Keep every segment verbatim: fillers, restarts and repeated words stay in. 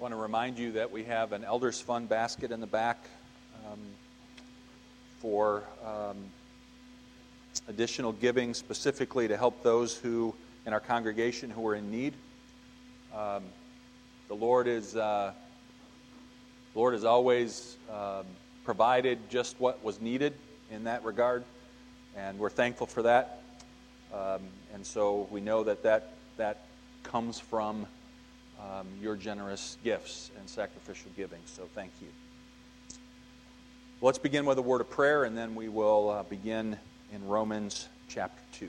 I want to remind you that we have an Elders Fund basket in the back um, for um, additional giving, specifically to help those who in our congregation who are in need. Um, the Lord is uh, the Lord has always um, provided just what was needed in that regard, and we're thankful for that. Um, and so we know that that, that comes from um, your generous gifts and sacrificial giving. So thank you. Let's begin with a word of prayer, and then we will uh, begin in Romans chapter two.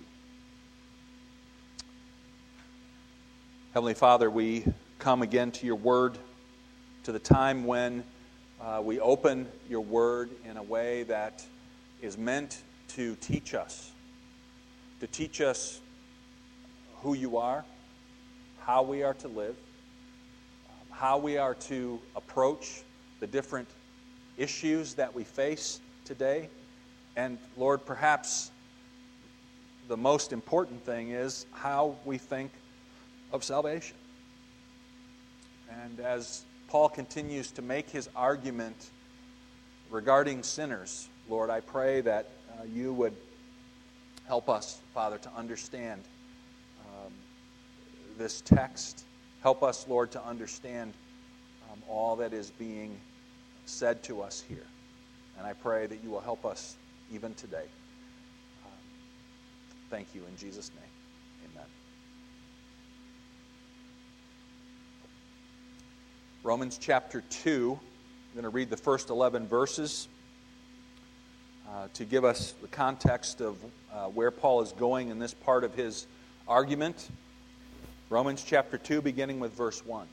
Heavenly Father, we come again to your word, to the time when uh, we open your word in a way that is meant to teach us, to teach us who you are, how we are to live, um, how we are to approach the different issues that we face today. And Lord, perhaps the most important thing is how we think of salvation. And as Paul continues to make his argument regarding sinners, Lord, I pray that uh, you would help us, Father, to understand um, this text. Help us, Lord, to understand um, all that is being said to us here. And I pray that you will help us even today. Um, thank you in Jesus' name. Amen. Romans chapter two. I'm going to read the first eleven verses uh, to give us the context of uh, where Paul is going in this part of his argument. Romans chapter two, beginning with verse one.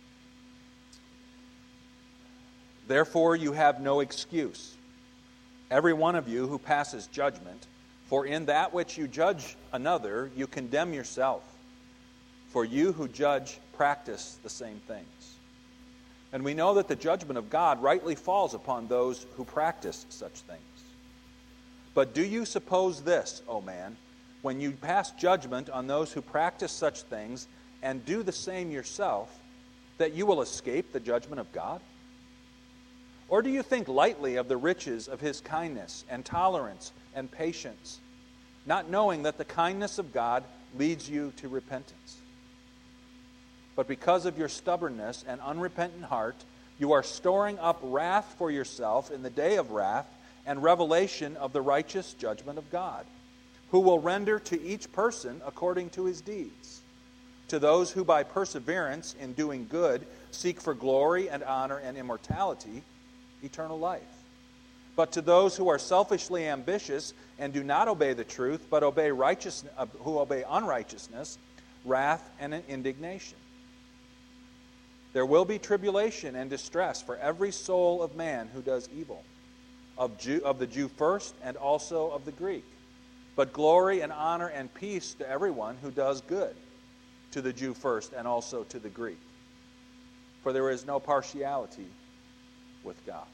Therefore you have no excuse, every one of you who passes judgment, for in that which you judge another, you condemn yourself. For you who judge practice the same things. And we know that the judgment of God rightly falls upon those who practice such things. But do you suppose this, O man, when you pass judgment on those who practice such things and do the same yourself, that you will escape the judgment of God? Or do you think lightly of the riches of his kindness and tolerance and patience, not knowing that the kindness of God leads you to repentance? But because of your stubbornness and unrepentant heart, you are storing up wrath for yourself in the day of wrath and revelation of the righteous judgment of God, who will render to each person according to his deeds. To those who by perseverance in doing good seek for glory and honor and immortality, eternal life. But to those who are selfishly ambitious and do not obey the truth, but obey righteousness, uh, who obey unrighteousness, wrath and indignation. There will be tribulation and distress for every soul of man who does evil, of Jew, of the Jew first and also of the Greek. But glory and honor and peace to everyone who does good, to the Jew first and also to the Greek. For there is no partiality with God.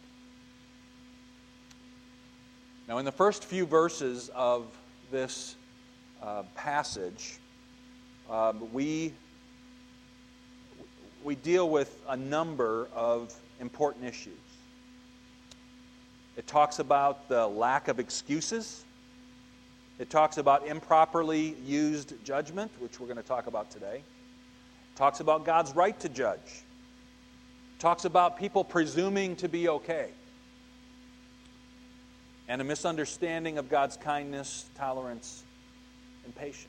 Now, in the first few verses of this uh, passage, um, we we deal with a number of important issues. It talks about the lack of excuses. It talks about improperly used judgment, which we're going to talk about today. It talks about God's right to judge. It talks about people presuming to be okay. And a misunderstanding of God's kindness, tolerance, and patience.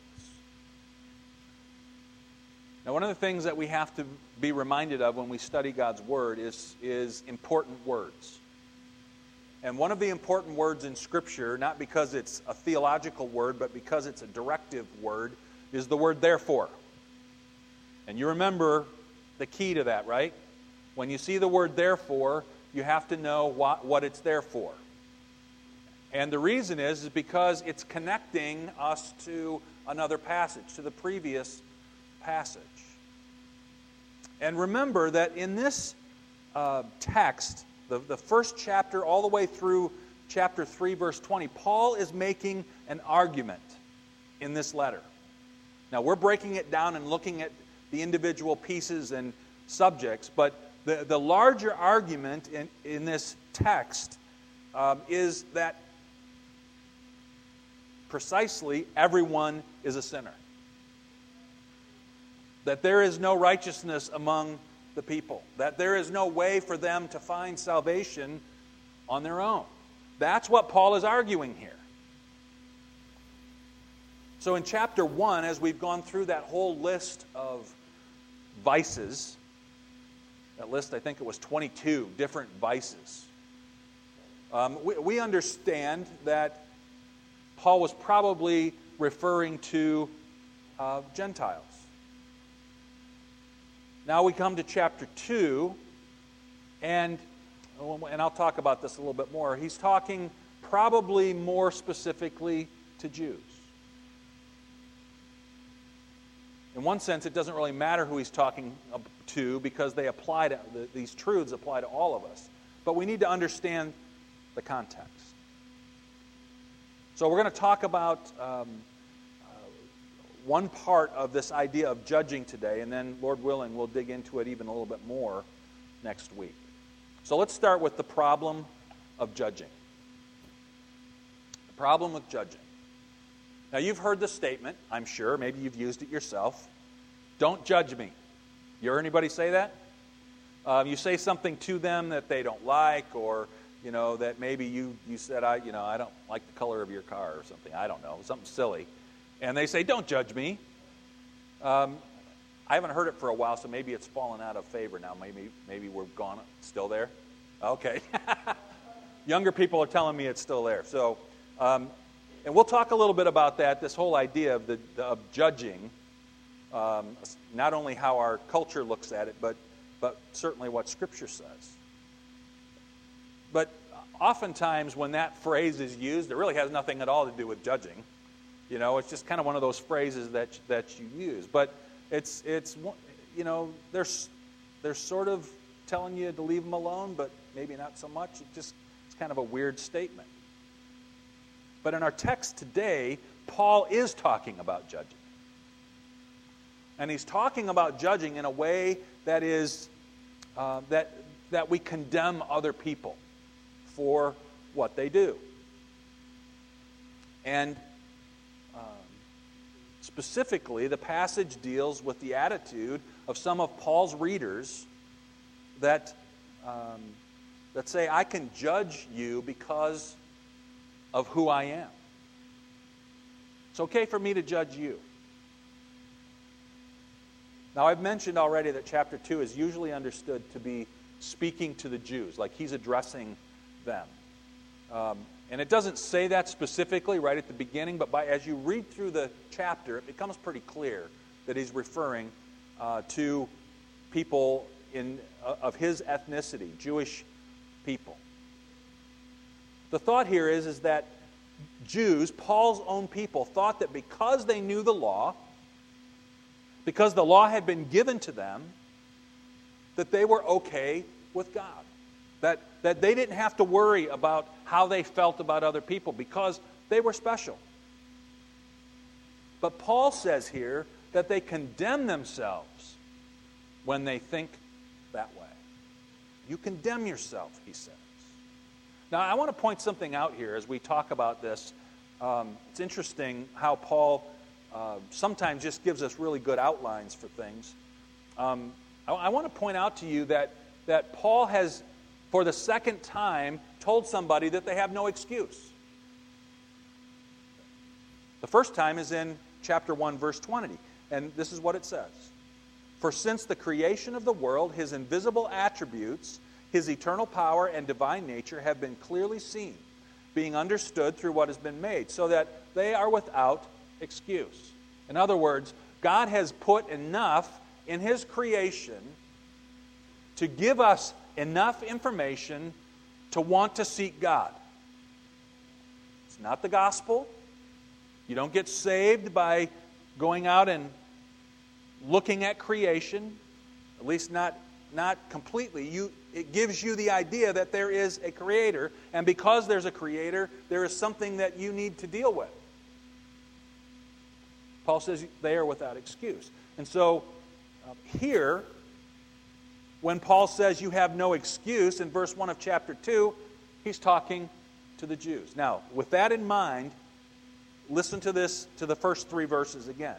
Now, one of the things that we have to be reminded of when we study God's Word is, is important words. And one of the important words in Scripture, not because it's a theological word, but because it's a directive word, is the word therefore. And you remember the key to that, right? When you see the word therefore, you have to know what, what it's there for. And the reason is, is because it's connecting us to another passage, to the previous passage. And remember that in this uh, text, the, the first chapter all the way through chapter three, verse twenty, Paul is making an argument in this letter. Now, we're breaking it down and looking at the individual pieces and subjects, but the, the larger argument in, in this text um, is that precisely everyone is a sinner. That there is no righteousness among the people. That there is no way for them to find salvation on their own. That's what Paul is arguing here. So in chapter one, as we've gone through that whole list of vices, that list, I think it was twenty-two different vices, um, we, we understand that Paul was probably referring to uh, Gentiles. Now we come to chapter two, and, and I'll talk about this a little bit more. He's talking probably more specifically to Jews. In one sense, it doesn't really matter who he's talking to because they apply to, these truths apply to all of us. But we need to understand the context. So we're going to talk about um, one part of this idea of judging today, and then, Lord willing, we'll dig into it even a little bit more next week. So let's start with the problem of judging. The problem with judging. Now, you've heard the statement, I'm sure, maybe you've used it yourself. Don't judge me. You heard anybody say that? Um, you say something to them that they don't like, or you know that maybe you you said, I you know I don't like the color of your car or something. I don't know, something silly. And they say, don't judge me. Um, I haven't heard it for a while, so maybe it's fallen out of favor now. Maybe maybe we're gone. Still there? Okay. Younger people are telling me it's still there. So, um, and we'll talk a little bit about that, this whole idea of, the, of judging, um, not only how our culture looks at it, but, but certainly what Scripture says. But oftentimes when that phrase is used, it really has nothing at all to do with judging. You know, it's just kind of one of those phrases that that you use. But it's it's you know they're they're sort of telling you to leave them alone, but maybe not so much. It just it's kind of a weird statement. But in our text today, Paul is talking about judging, and he's talking about judging in a way that is uh, that that we condemn other people for what they do, and specifically, the passage deals with the attitude of some of Paul's readers that, um, that say, I can judge you because of who I am. It's okay for me to judge you. Now, I've mentioned already that chapter two is usually understood to be speaking to the Jews, like he's addressing them. Um, And it doesn't say that specifically right at the beginning, but by, as you read through the chapter, it becomes pretty clear that he's referring uh, to people in uh, of his ethnicity, Jewish people. The thought here is, is that Jews, Paul's own people, thought that because they knew the law, because the law had been given to them, that they were okay with God. That, that they didn't have to worry about how they felt about other people because they were special. But Paul says here that they condemn themselves when they think that way. You condemn yourself, he says. Now, I want to point something out here as we talk about this. Um, it's interesting how Paul uh, sometimes just gives us really good outlines for things. Um, I, I want to point out to you that, that Paul has, for the second time, told somebody that they have no excuse. The first time is in chapter one, verse twenty. And this is what it says. For since the creation of the world, his invisible attributes, his eternal power and divine nature have been clearly seen, being understood through what has been made, so that they are without excuse. In other words, God has put enough in his creation to give us enough information to want to seek God. It's not the gospel. You don't get saved by going out and looking at creation, at least not, not completely. You, it gives you the idea that there is a creator, and because there's a creator, there is something that you need to deal with. Paul says they are without excuse. And so um, here, When Paul says you have no excuse in verse one of chapter two, he's talking to the Jews. Now, with that in mind, listen to this, to the first three verses again.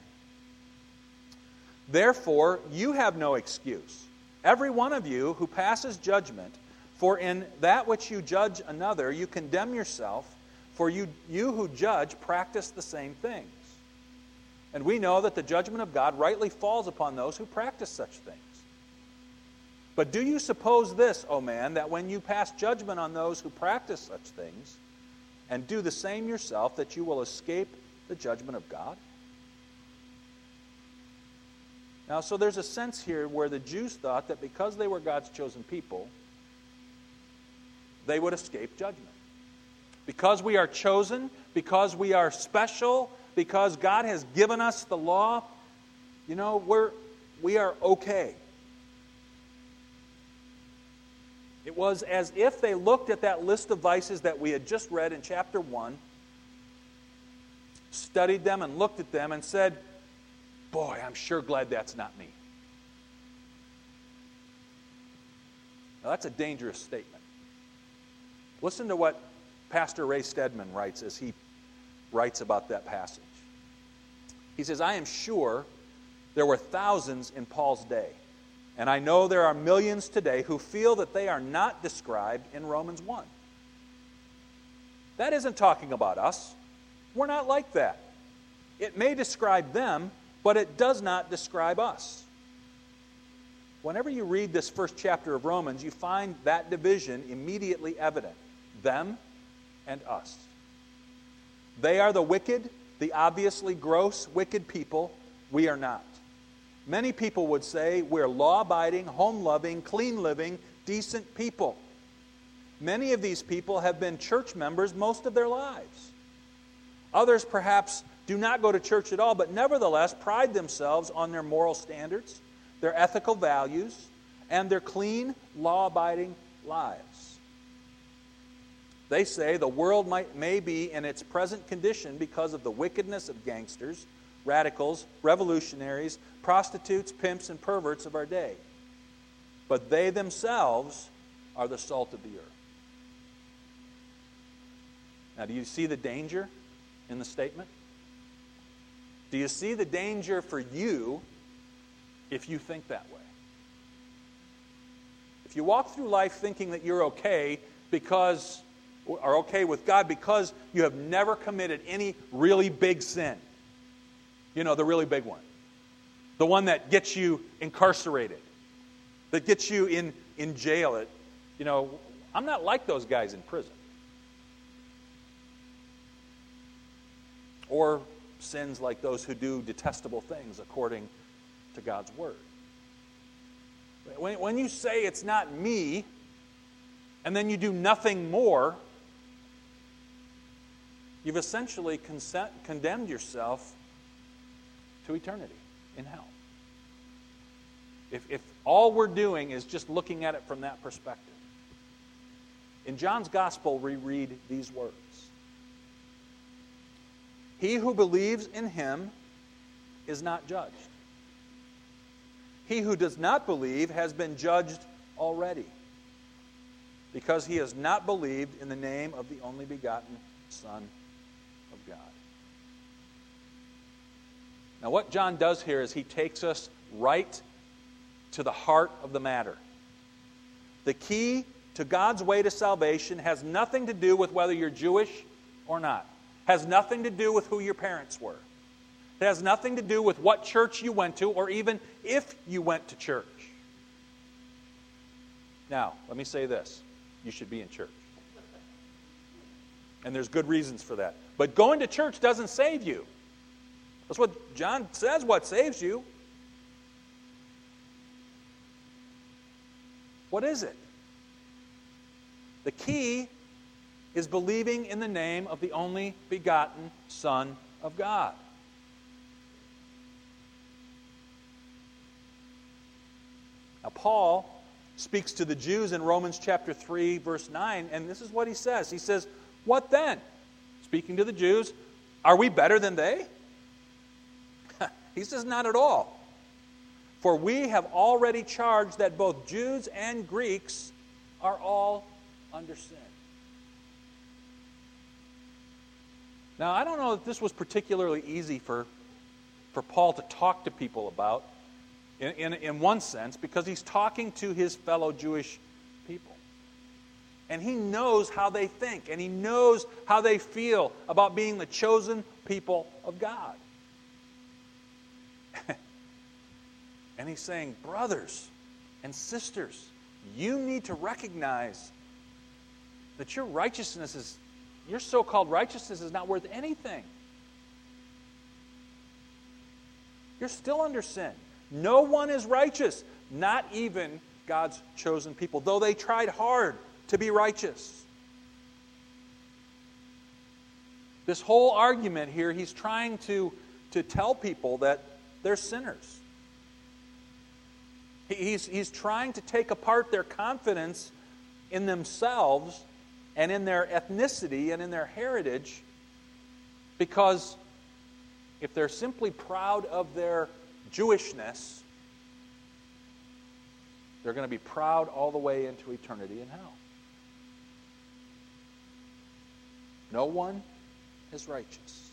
Therefore, you have no excuse, every one of you who passes judgment, for in that which you judge another, you condemn yourself, for you, you who judge practice the same things. And we know that the judgment of God rightly falls upon those who practice such things. But do you suppose this, O man, that when you pass judgment on those who practice such things, and do the same yourself, that you will escape the judgment of God? Now, so there's a sense here where the Jews thought that because they were God's chosen people, they would escape judgment. Because we are chosen, because we are special, because God has given us the law, you know, we're, we are okay. It was as if they looked at that list of vices that we had just read in chapter one, studied them and looked at them and said, boy, I'm sure glad that's not me. Now that's a dangerous statement. Listen to what Pastor Ray Stedman writes as he writes about that passage. He says, I am sure there were thousands in Paul's day, and I know there are millions today who feel that they are not described in Romans one. That isn't talking about us. We're not like that. It may describe them, but it does not describe us. Whenever you read this first chapter of Romans, you find that division immediately evident. Them and us. They are the wicked, the obviously gross, wicked people. We are not. Many people would say we're law-abiding, home-loving, clean-living, decent people. Many of these people have been church members most of their lives. Others perhaps do not go to church at all, but nevertheless pride themselves on their moral standards, their ethical values, and their clean, law-abiding lives. They say the world might, may be in its present condition because of the wickedness of gangsters, radicals, revolutionaries, prostitutes, pimps, and perverts of our day. But they themselves are the salt of the earth. Now, do you see the danger in the statement? Do you see the danger for you if you think that way? If you walk through life thinking that you're okay because, or okay with God because you have never committed any really big sin, you know, the really big one, the one that gets you incarcerated, that gets you in, in jail. It, you know, I'm not like those guys in prison. Or sins like those who do detestable things according to God's Word. When, when you say it's not me, and then you do nothing more, you've essentially consent, condemned yourself to eternity in hell. If, if all we're doing is just looking at it from that perspective. In John's Gospel, we read these words. He who believes in him is not judged. He who does not believe has been judged already, because he has not believed in the name of the only begotten Son of God. Now, what John does here is he takes us right to the heart of the matter. The key to God's way to salvation has nothing to do with whether you're Jewish or not. Has nothing to do with who your parents were. It has nothing to do with what church you went to, or even if you went to church. Now, let me say this. You should be in church. And there's good reasons for that. But going to church doesn't save you. That's what John says, what saves you. What is it? The key is believing in the name of the only begotten Son of God. Now, Paul speaks to the Jews in Romans chapter three, verse nine, and this is what he says. He says, what then? Speaking to the Jews, are we better than they? He says, not at all. For we have already charged that both Jews and Greeks are all under sin. Now, I don't know that this was particularly easy for, for Paul to talk to people about, in, in, in one sense, because he's talking to his fellow Jewish people. And he knows how they think, and he knows how they feel about being the chosen people of God. And he's saying, brothers and sisters, you need to recognize that your righteousness is, your so-called righteousness is not worth anything. You're still under sin. No one is righteous, not even God's chosen people, though they tried hard to be righteous. This whole argument here, he's trying to, to tell people that they're sinners. He's, he's trying to take apart their confidence in themselves and in their ethnicity and in their heritage, because if they're simply proud of their Jewishness, they're going to be proud all the way into eternity in hell. No one is righteous.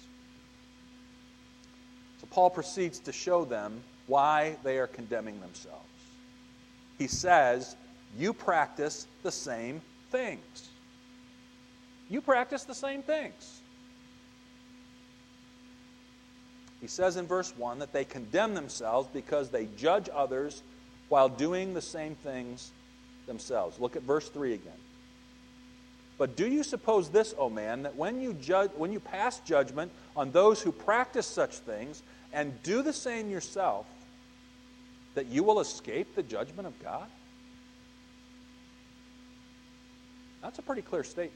So Paul proceeds to show them why they are condemning themselves. He says, you practice the same things. You practice the same things. He says in verse one that they condemn themselves because they judge others while doing the same things themselves. Look at verse three again. But do you suppose this, O man, that when you judge, when you pass judgment on those who practice such things and do the same yourself, that you will escape the judgment of God? That's a pretty clear statement.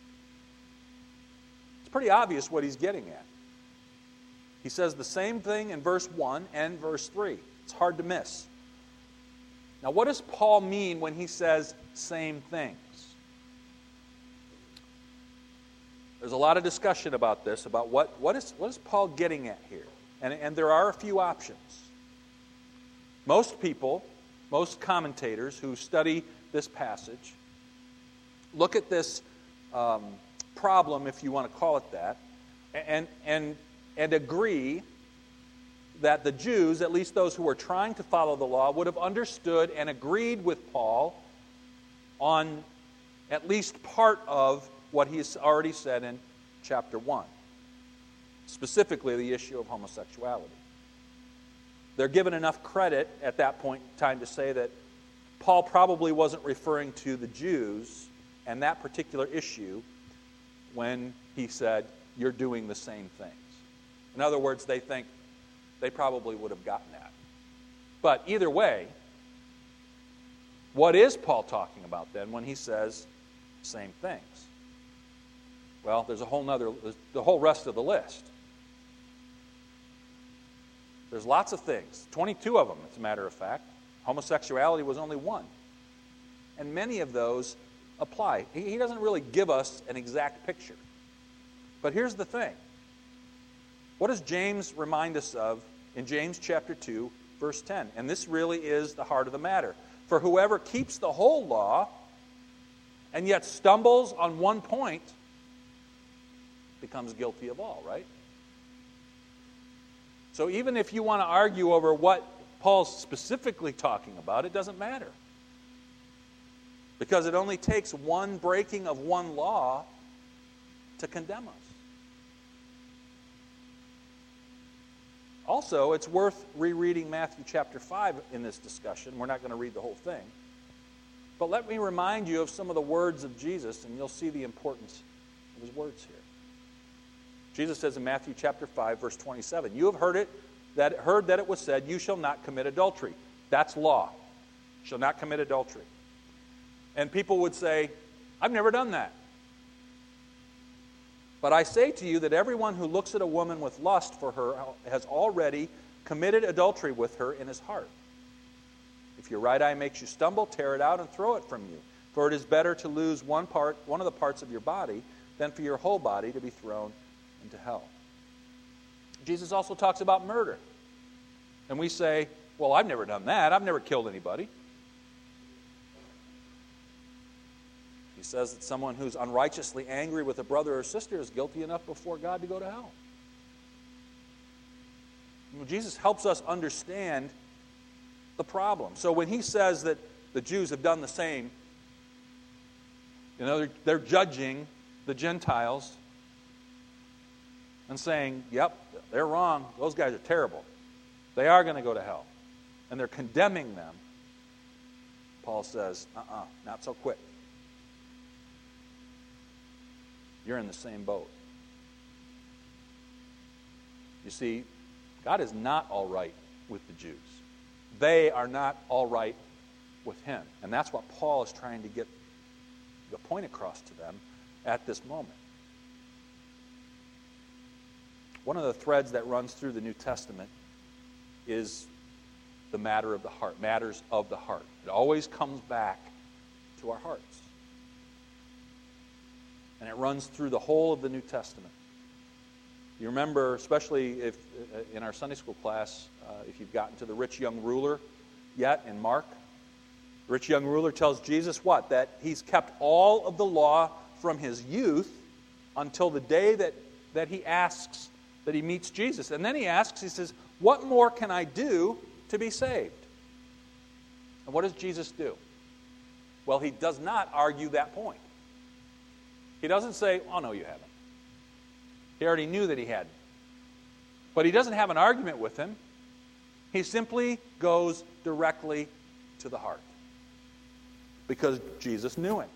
It's pretty obvious what he's getting at. He says the same thing in verse one and verse three. It's hard to miss. Now, what does Paul mean when he says same things? There's a lot of discussion about this, about what, what, is, what is Paul getting at here? And, and there are a few options. Most people, most commentators who study this passage, look at this um, problem, if you want to call it that, and, and, and agree that the Jews, at least those who were trying to follow the law, would have understood and agreed with Paul on at least part of what he's already said in chapter one, specifically the issue of homosexuality. They're given enough credit at that point in time to say that Paul probably wasn't referring to the Jews and that particular issue when he said, you're doing the same things. In other words, they think they probably would have gotten that. But either way, what is Paul talking about then when he says same things? Well, there's a whole nother, the whole rest of the list. There's lots of things, twenty-two of them, as a matter of fact. Homosexuality was only one. And many of those apply. He doesn't really give us an exact picture. But here's the thing. What does James remind us of in James chapter two, verse ten? And this really is the heart of the matter. For whoever keeps the whole law and yet stumbles on one point becomes guilty of all, right? So even if you want to argue over what Paul's specifically talking about, it doesn't matter. Because it only takes one breaking of one law to condemn us. Also, it's worth rereading Matthew chapter five in this discussion. We're not going to read the whole thing. But let me remind you of some of the words of Jesus, and you'll see the importance of his words here. Jesus says in Matthew chapter five, verse twenty-seven, you have heard it that heard that it was said, you shall not commit adultery. That's law. You shall not commit adultery. And people would say, I've never done that. But I say to you that everyone who looks at a woman with lust for her has already committed adultery with her in his heart. If your right eye makes you stumble, tear it out and throw it from you. For it is better to lose one part, one of the parts of your body than for your whole body to be thrown into hell. Jesus also talks about murder. And we say, well, I've never done that. I've never killed anybody. He says that someone who's unrighteously angry with a brother or sister is guilty enough before God to go to hell. Well, Jesus helps us understand the problem. So when he says that the Jews have done the same, you know, they're, they're judging the Gentiles and saying, yep, they're wrong. Those guys are terrible. They are going to go to hell. And they're condemning them. Paul says, uh-uh, not so quick. You're in the same boat. You see, God is not all right with the Jews. They are not all right with him. And that's what Paul is trying to get the point across to them at this moment. One of the threads that runs through the New Testament is the matter of the heart, matters of the heart. It always comes back to our hearts. And it runs through the whole of the New Testament. You remember, especially if in our Sunday school class, uh, if you've gotten to the rich young ruler yet in Mark, the rich young ruler tells Jesus what? That he's kept all of the law from his youth until the day that, that he asks, that he meets Jesus. And then he asks, he says, what more can I do to be saved? And what does Jesus do? Well, he does not argue that point. He doesn't say, oh, no, you haven't. He already knew that he hadn't. But he doesn't have an argument with him. He simply goes directly to the heart. Because Jesus knew him.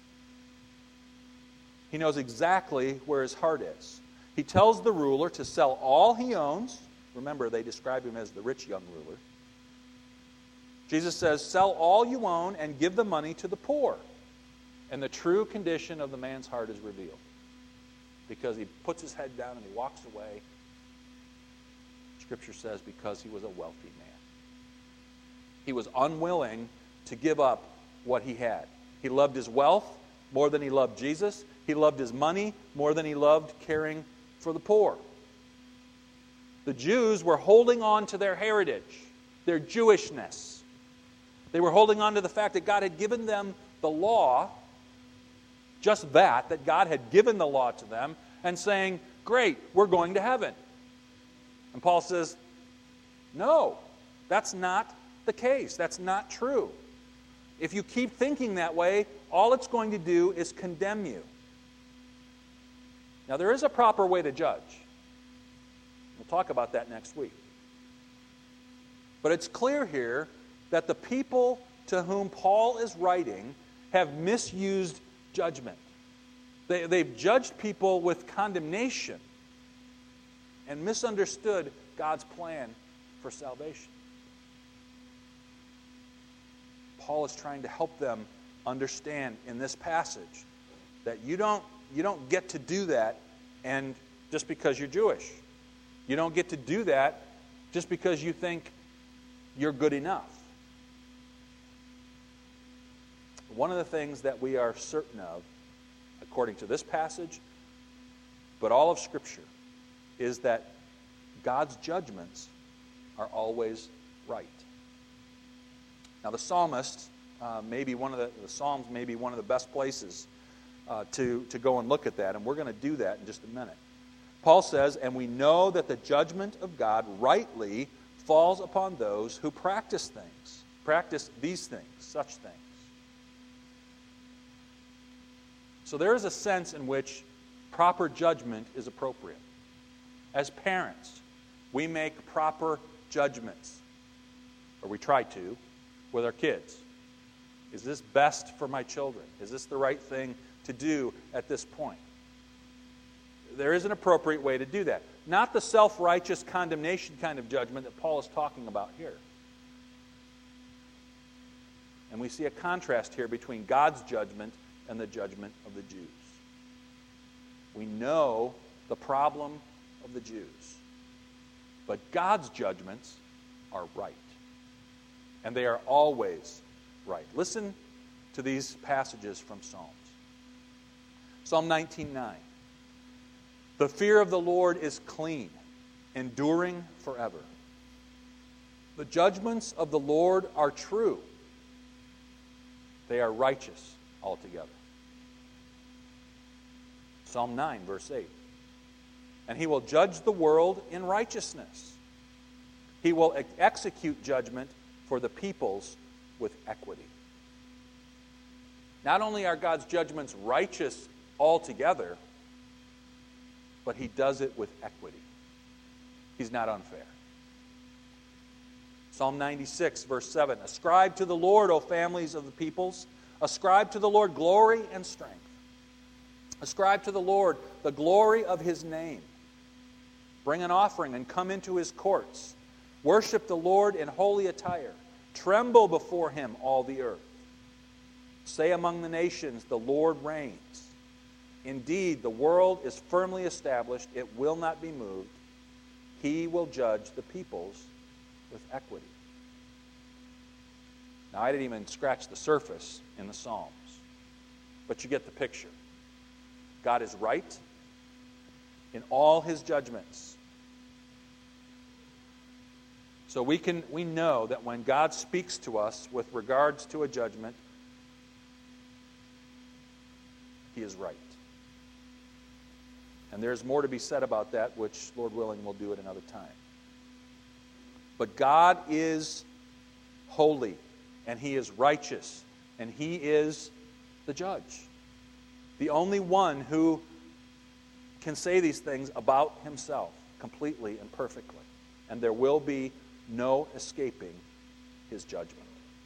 He knows exactly where his heart is. He tells the ruler to sell all he owns. Remember, they describe him as the rich young ruler. Jesus says, sell all you own and give the money to the poor. And the true condition of the man's heart is revealed. Because he puts his head down and he walks away. Scripture says because he was a wealthy man. He was unwilling to give up what he had. He loved his wealth more than he loved Jesus. He loved his money more than he loved caring for the poor. The Jews were holding on to their heritage, their Jewishness. They were holding on to the fact that God had given them the law, just that, that God had given the law to them, and saying, great, we're going to heaven. And Paul says, no, that's not the case. That's not true. If you keep thinking that way, all it's going to do is condemn you. Now, there is a proper way to judge. We'll talk about that next week. But it's clear here that the people to whom Paul is writing have misused judgment. They, they've judged people with condemnation and misunderstood God's plan for salvation. Paul is trying to help them understand in this passage that you don't, you don't get to do that and just because you're Jewish. You don't get to do that just because you think you're good enough. One of the things that we are certain of, according to this passage, but all of Scripture, is that God's judgments are always right. Now, the psalmist, uh, maybe one of the, the Psalms, may be one of the best places uh, to, to go and look at that, and we're going to do that in just a minute. Paul says, and we know that the judgment of God rightly falls upon those who practice things, practice these things, such things. So there is a sense in which proper judgment is appropriate. As parents, we make proper judgments, or we try to, with our kids. Is this best for my children? Is this the right thing to do at this point? There is an appropriate way to do that. Not the self-righteous condemnation kind of judgment that Paul is talking about here. And we see a contrast here between God's judgment and the judgment of the Jews. We know the problem of the Jews, but God's judgments are right. And they are always right. Listen to these passages from Psalms. Psalm nineteen nine. The fear of the Lord is clean, enduring forever. The judgments of the Lord are true. They are righteous altogether. Psalm nine, verse eight. And he will judge the world in righteousness. He will ex- execute judgment for the peoples with equity. Not only are God's judgments righteous altogether, but he does it with equity. He's not unfair. Psalm ninety-six, verse seven. Ascribe to the Lord, O families of the peoples. Ascribe to the Lord glory and strength. Ascribe to the Lord the glory of his name. Bring an offering and come into his courts. Worship the Lord in holy attire. Tremble before him, all the earth. Say among the nations, the Lord reigns. Indeed, the world is firmly established. It will not be moved. He will judge the peoples with equity. Now, I didn't even scratch the surface in the Psalms, but you get the picture. God is right in all his judgments. So we can we know that when God speaks to us with regards to a judgment, he is right. And there's more to be said about that, which, Lord willing, we'll do at another time. But God is holy, and he is righteous, and he is the judge. The only one who can say these things about himself completely and perfectly. And there will be no escaping his judgment.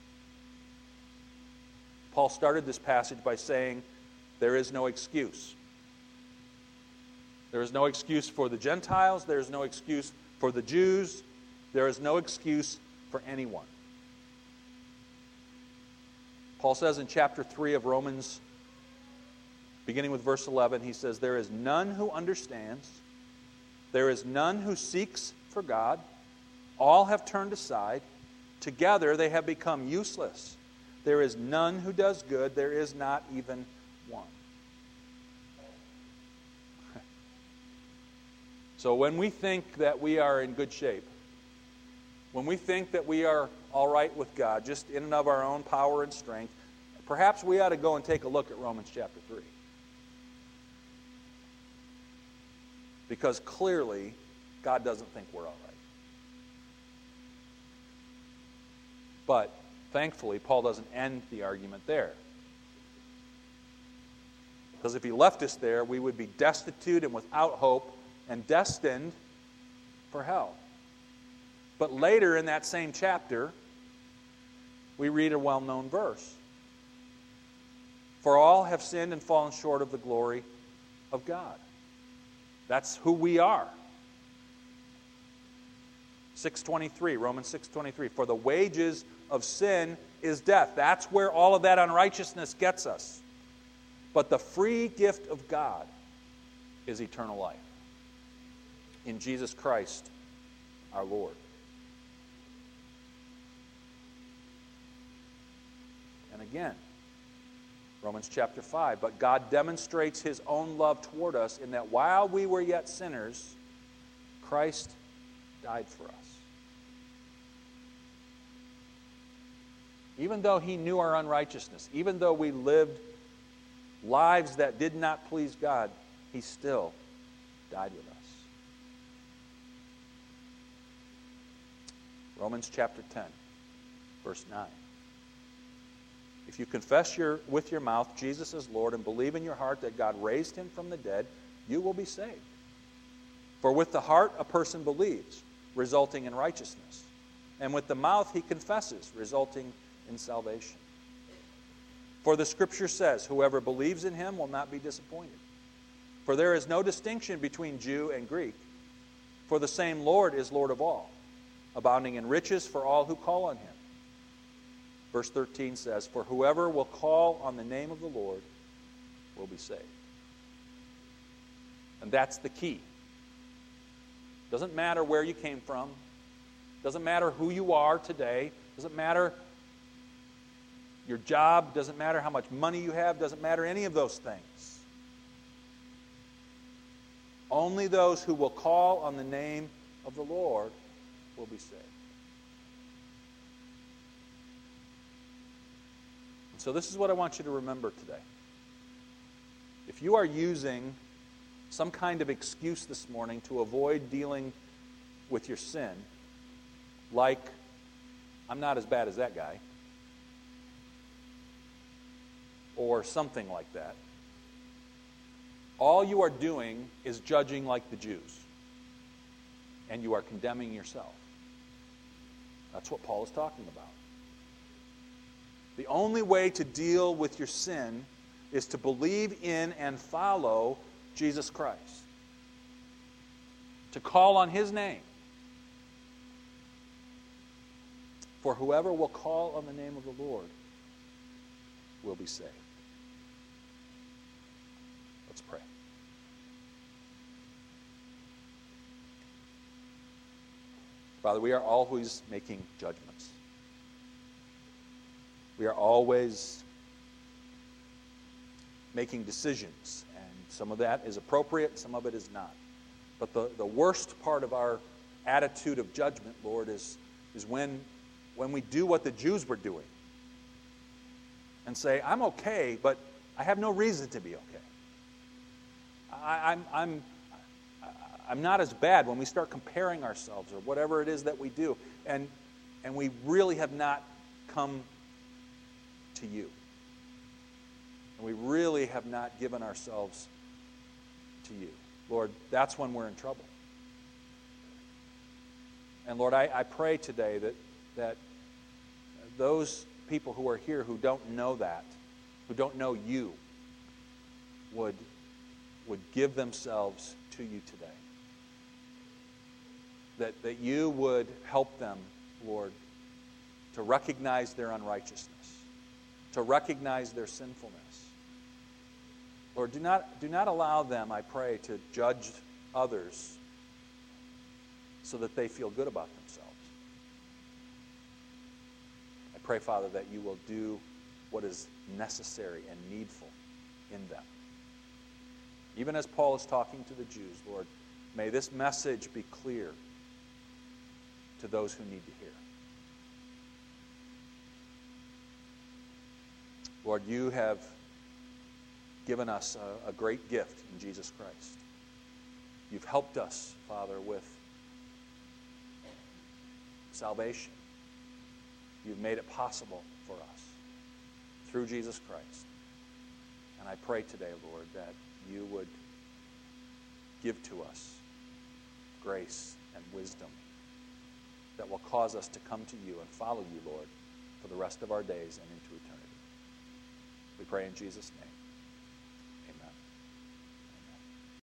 Paul started this passage by saying, there is no excuse. There is no excuse for the Gentiles. There is no excuse for the Jews. There is no excuse for anyone. Paul says in chapter three of Romans, beginning with verse eleven, he says, there is none who understands. There is none who seeks for God. All have turned aside. Together they have become useless. There is none who does good. There is not even one. So when we think that we are in good shape, when we think that we are all right with God, just in and of our own power and strength, perhaps we ought to go and take a look at Romans chapter three. Because clearly, God doesn't think we're all right. But thankfully, Paul doesn't end the argument there. Because if he left us there, we would be destitute and without hope and destined for hell. But later in that same chapter, we read a well-known verse. For all have sinned and fallen short of the glory of God. That's who we are. six twenty-three, Romans six twenty-three. For the wages of sin is death. That's where all of that unrighteousness gets us. But the free gift of God is eternal life in Jesus Christ our Lord. And again, Romans chapter five, but God demonstrates his own love toward us in that while we were yet sinners, Christ died for us. Even though he knew our unrighteousness, even though we lived lives that did not please God, he still died with us. Romans chapter ten, verse nine. If you confess your, with your mouth Jesus is Lord and believe in your heart that God raised him from the dead, you will be saved. For with the heart a person believes, resulting in righteousness. And with the mouth he confesses, resulting in salvation. For the Scripture says, whoever believes in him will not be disappointed. For there is no distinction between Jew and Greek. For the same Lord is Lord of all, abounding in riches for all who call on him. Verse thirteen says, for whoever will call on the name of the Lord will be saved. And that's the key. Doesn't matter where you came from. Doesn't matter who you are today. Doesn't matter your job. Doesn't matter how much money you have. Doesn't matter any of those things. Only those who will call on the name of the Lord will be saved. So this is what I want you to remember today. If you are using some kind of excuse this morning to avoid dealing with your sin, like, I'm not as bad as that guy, or something like that, all you are doing is judging like the Jews, and you are condemning yourself. That's what Paul is talking about. The only way to deal with your sin is to believe in and follow Jesus Christ, to call on His name. For whoever will call on the name of the Lord will be saved. Let's pray. Father, we are always making judgments. We are always making decisions, and some of that is appropriate, some of it is not. But the, the worst part of our attitude of judgment, Lord, is, is when, when we do what the Jews were doing and say, I'm okay, but I have no reason to be okay. I, I'm, I'm, I'm not as bad, when we start comparing ourselves or whatever it is that we do, and, and we really have not come to you. And we really have not given ourselves to you. Lord, that's when we're in trouble. And Lord, I, I pray today that, that those people who are here who don't know that, who don't know you, would, would give themselves to you today. That, that you would help them, Lord, to recognize their unrighteousness, to recognize their sinfulness. Lord, do not, do not allow them, I pray, to judge others so that they feel good about themselves. I pray, Father, that you will do what is necessary and needful in them. Even as Paul is talking to the Jews, Lord, may this message be clear to those who need to hear. Lord, you have given us a, a great gift in Jesus Christ. You've helped us, Father, with salvation. You've made it possible for us through Jesus Christ. And I pray today, Lord, that you would give to us grace and wisdom that will cause us to come to you and follow you, Lord, for the rest of our days and into eternity. We pray in Jesus' name.